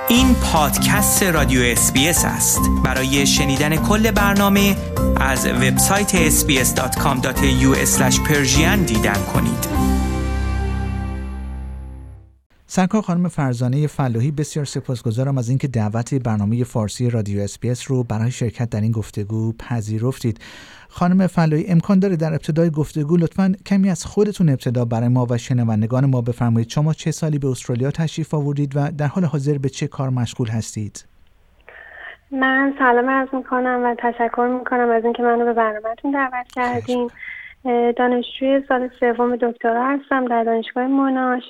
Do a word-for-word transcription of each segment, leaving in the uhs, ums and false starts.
این پادکست رادیو اس بی اس است. برای شنیدن کل برنامه از وبسایت اس بی اس دات کام دات ای یو اسلش پرشین دیدن کنید. سرکار خانم فرزانه فلاحی، بسیار سپاسگزارم از اینکه دعوت برنامه فارسی رادیو اس بی اس رو برای شرکت در این گفتگو پذیرفتید. خانم فلاحی، امکان داره در ابتدای گفتگو لطفاً کمی از خودتون ابتدا برای ما و شنوندگان ما بفرمایید؟ شما چه سالی به استرالیا تشریف آوردید و در حال حاضر به چه کار مشغول هستید؟ من سلام عرض میکنم و تشکر میکنم از اینکه منو به برنامه‌تون دعوت کردین. دانشجوی سال سوم دکترا هستم در دانشگاه موناش.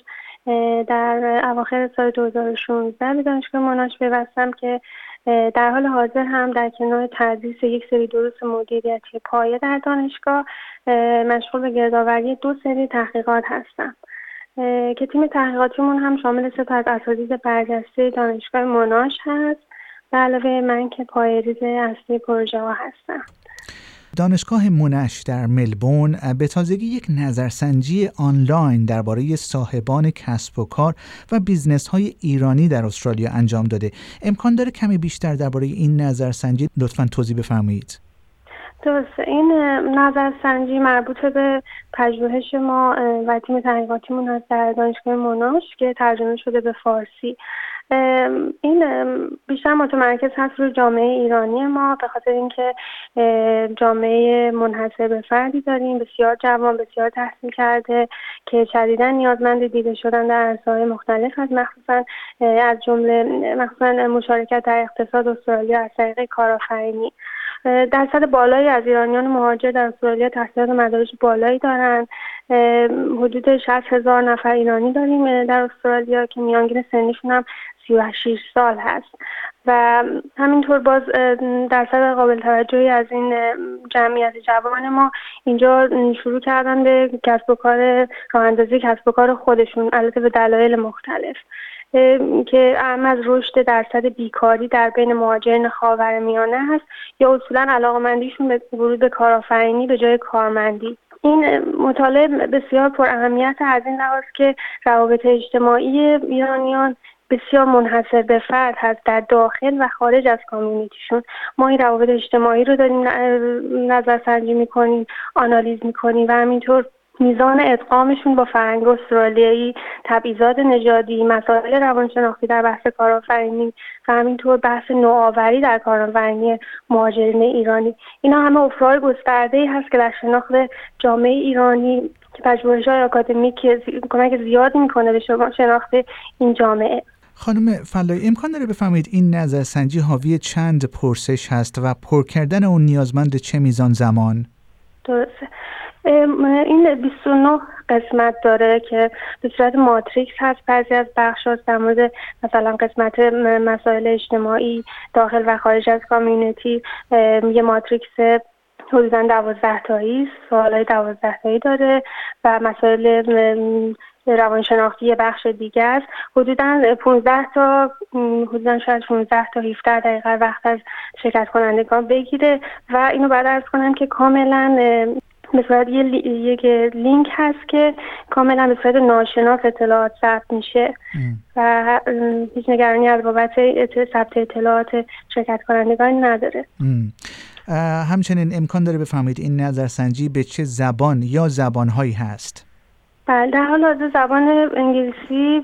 در اواخر سال دو هزار و شانزده به دانشگاه موناش پیوستم که در حال حاضر هم در کنار تدریس یک سری دروس مدیریتی پایه در دانشگاه مشغول به گردآوری دو سری تحقیقات هستم که تیم تحقیقاتیمون هم شامل سه تا از اساتید برجسته دانشگاه موناش هست به علاوه من که پایه‌ریز اصلی پروژه ها هستم. دانشگاه موناش در ملبورن به تازگی یک نظرسنجی آنلاین درباره صاحبان کسب و کار و بیزنس‌های ایرانی در استرالیا انجام داده. امکان داره کمی بیشتر درباره این نظرسنجی لطفاً توضیح بفرمایید؟ درسته. این نظرسنجی مربوط به پژوهش ما و تیم تحقیقاتیمون هست در دانشگاه موناش که ترجمه شده به فارسی. این بیشتر متمرکز هست روی جامعه ایرانی ما به خاطر اینکه جامعه منحصر به فردی داریم، بسیار جوان، بسیار تحصیل کرده که شدیداً نیازمند دیده شدن در عرصه‌های مختلف هست، مخصوصاً از جمله مخصوصاً مشارکت در اقتصاد استرالیا از طریق کارآفرینی. درصد بالایی از ایرانیان مهاجر در استرالیا تحصیلات مدارج بالایی دارند. حدود شصت هزار نفر ایرانی داریم در استرالیا که میانگین سنیشون هم سی و شش سال هست و همینطور باز درصد قابل توجهی از این جمعیت جوان ما اینجا شروع کردن به کسب و کار، راه اندازی کسب و کار خودشون، البته به دلایل مختلف که اهم از رشد درصد بیکاری در بین مهاجرین خاورمیانه هست یا اصولا علاقه‌مندیشون به ورود به کارآفرینی به جای کارمندی. این مطالعه بسیار پر اهمیت از این لحاظ که روابط اجتماعی ایرانیان بسیار منحصر به فرد هست در داخل و خارج از کامیونیتیشون. ما این روابط اجتماعی رو داریم نظرسنجی میکنیم، آنالیز میکنیم و همینطور میزان ادغامشون با فرهنگ استرالیایی، تبعیضات نژادی، مسائل روانشناختی در بحث کارآفرینی و همینطور بحث نوآوری در کارآفرینی مهاجرین ایرانی. اینا همه افراد گسترده‌ای هست که در شناخت جامعه ایرانی که پژوهش‌های آکادمیک کمک زیادی میکنه به شما شناخت این جامعه. خانم فلاحی، امکان داره بفرمایید این نظرسنجی حاوی چند پرسش هست و پر کردن اون نیازمند چه میزان زمان؟ درسته. این بیست و نه قسمت داره که به صورت ماتریکس هست. بعضی از بخش‌ها در مورد مثلا قسمت مسائل اجتماعی داخل و خارج از کامیونیتی یه ماتریکس حدوداً دوازده تایی است، سوالای دوازده تایی داره و مسائل روانشناختی یه بخش دیگه است. حدوداً پانزده تا حدوداً شاید پانزده تا هفده دقیقه وقت از شرکت کنندگان بگیره و اینو بعد عرض کنم که کاملاً به صورت یک لی... لینک هست که کاملا به صورت ناشناس اطلاعات ثبت میشه و هیچ نگرانی از بابت ثبت اطلاعات شرکت کنندگان نداره. ام. همچنین امکان داره بفهمید این نظرسنجی به چه زبان یا زبانهایی هست؟ بله، در حال حاضر زبان انگلیسی،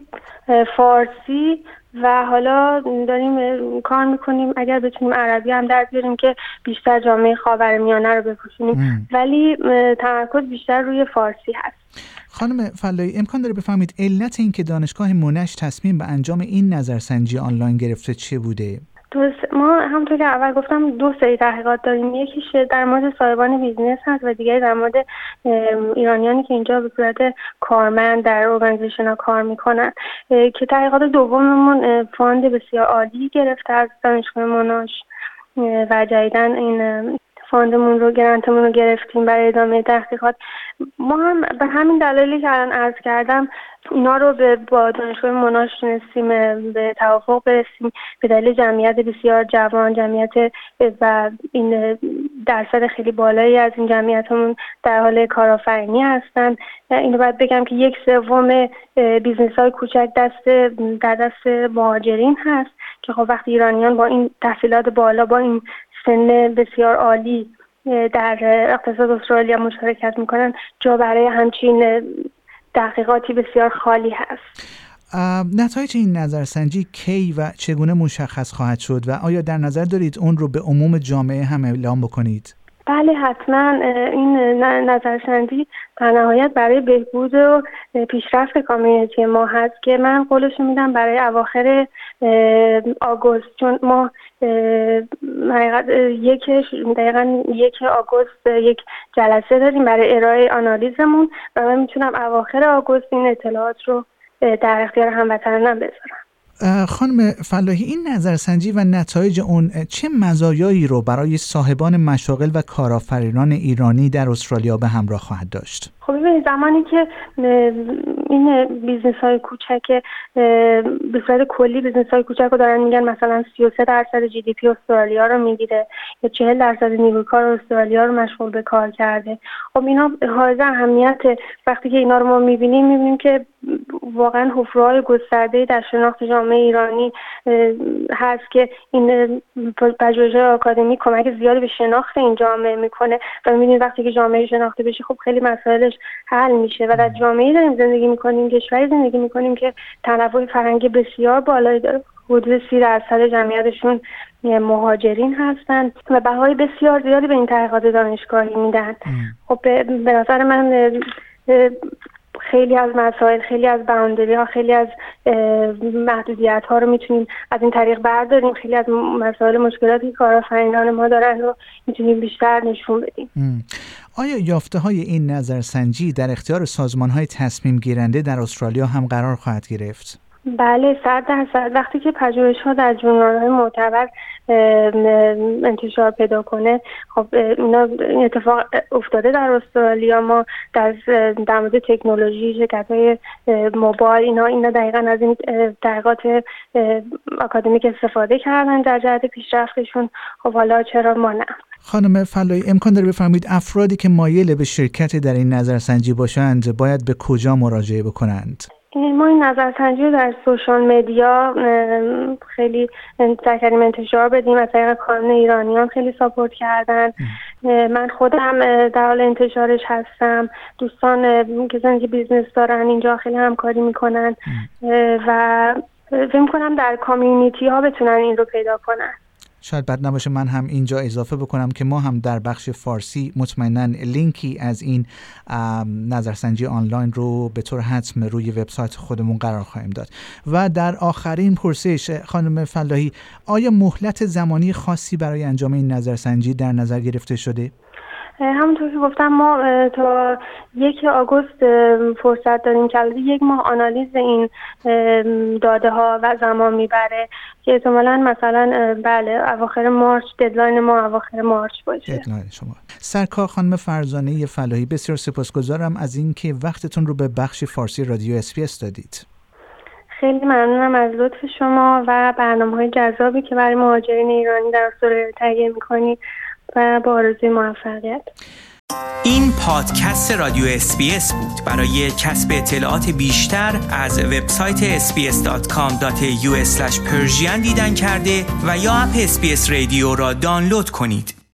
فارسی و حالا داریم کار میکنیم اگر بتونیم عربی هم در بیاریم که بیشتر جامعه خاورمیانه رو بپوشونیم، ولی تمرکز بیشتر روی فارسی هست. خانم فلاحی، امکان داره بفهمید علت این که دانشگاه موناش تصمیم به انجام این نظرسنجی آنلاین گرفته چه بوده؟ درست. ما همونطور که اول گفتم دو سری تحقیقات داریم. یکیش در مورد صاحبان بیزنس هست و دیگری در مورد ایرانیانی که اینجا به صورت کارمند در ارگانیزیشن ها کار میکنن که تحقیقات دوممون فاند بسیار عالی گرفته از دانشگاه موناش و جدیدن این فاندمون رو گرانتمون رو گرفتیم برای ادامه تحقیقات. ما هم به همین دلایلی که الان عرض کردم اینا رو به با دانشگاه موناش تونستیم به توافق برسیم به دلیل جمعیت بسیار جوان، جمعیت و این درصد خیلی بالایی از این جمعیتمون در حال کارآفرینی هستن. اینو باید بگم که یک سوم بیزنس‌های کوچک دست در دست مهاجرین هست که خب وقتی ایرانیان با این تحصیلات بالا، با این سن بسیار عالی در اقتصاد استرالیا مشارکت میکنن، جا برای همچین تحقیقاتی بسیار خالی هست. نتایج این نظرسنجی کی و چگونه مشخص خواهد شد و آیا در نظر دارید اون رو به عموم جامعه هم اعلام بکنید؟ بله حتما. این نظرسنجی در نهایت برای بهبود و پیشرفت کامیونیتی ما هست که من قولشو میدم برای اواخر آگوست، چون ما یک دقیقاً یک آگوست یک جلسه داریم برای ارائه آنالیزمون و من میتونم اواخر آگوست این اطلاعات رو در اختیار هموطنانم بذارم. خانم فلاحی، این نظرسنجی و نتایج اون چه مزایایی رو برای صاحبان مشاغل و کارآفرینان ایرانی در استرالیا به همراه خواهد داشت؟ خب ببینید، زمانی که این بیزنس های کوچک به صورت کلی بیزنس های کوچک رو دارن میگن مثلا سی و سه درصد جی دی پی استرالیا رو میگیره یا چهل درصد نیروی کار استرالیا رو مشغول به کار کرده، خب اینا حائز اهمیت. وقتی که اینا رو ما میبینیم میبینیم که واقعا حفره‌های گسترده‌ای در شناخت جامعه ایرانی هست که این پژوهش‌های آکادمی کمک زیادی به شناخت این جامعه میکنه و می‌بینید وقتی که جامعه شناخته بشه خب خیلی مسائلش حل میشه و در جامعه‌ای داریم زندگی میکنیم، کشوری زندگی میکنیم که تنوع فرهنگی بسیار بالایی داره. حدود سی درصد جمعیتشون مهاجرین هستند و بهای بسیار زیادی به این تحقیقات دانشگاهی میدن. خب به نظر من خیلی از مسائل، خیلی از باوندری ها، خیلی از محدودیت ها رو میتونیم از این طریق برداریم. خیلی از مسائل مشکلاتی که کارآفرینان ما دارن رو میتونیم بیشتر نشون بدیم. آیا یافته های این نظرسنجی در اختیار سازمان های تصمیم گیرنده در استرالیا هم قرار خواهد گرفت؟ بله، صد درصد. وقتی که پژوهش ها در ژورنال های معتبر انتشار پیدا کنه، خب اینا اتفاق افتاده در استرالیا. ما در در مورد تکنولوژی، شرکت های موبایل، اینا اینا دقیقاً از این تحقیقات آکادمیک استفاده کردن در جهت پیشرفتشون. خب حالا چرا ما نه؟ خانم فلاحی، امکان داره بفرمایید افرادی که مایل به شرکت در این نظرسنجی باشند باید به کجا مراجعه بکنند؟ ما این نظرسنجی رو در سوشال مدیا خیلی سعی کردیم انتشار بدیم. از طریق کانون ایرانیان خیلی ساپورت کردن. من خودم در حال انتشارش هستم. دوستان که زنی بیزنس دارن اینجا خیلی همکاری میکنن و فکر میکنم در کامیونیتی ها بتونن این رو پیدا کنن. شاید بد نباشه من هم اینجا اضافه بکنم که ما هم در بخش فارسی مطمئناً لینکی از این نظرسنجی آنلاین رو به طور حتم روی وبسایت خودمون قرار خواهیم داد. و در آخرین پرسش خانم فلاحی، آیا مهلت زمانی خاصی برای انجام این نظرسنجی در نظر گرفته شده؟ همونطور که گفتم ما تا یک آگوست فرصت داریم که البته یک ماه آنالیز این داده ها و زمان میبره که احتمالاً مثلا بله اواخر مارچ، ددلاین ما اواخر مارچ باشه. ددلاین شما. سرکار خانم فرزانه فلاحی، بسیار سپاسگزارم از اینکه وقتتون رو به بخش فارسی رادیو اس بی اس دادید. خیلی ممنونم از لطف شما و برنامه‌های جذابی که برای مهاجرین ایرانی در استرالیا تهیه می‌کنید و با آرزوی موفقیت. این پادکست رادیو اس بی اس بود. برای کسب اطلاعات بیشتر از وبسایت اس بی اس دات کام دات ای یو اسلش پرژین دیدن کرده و یا اپ اس بی اس رادیو را دانلود کنید.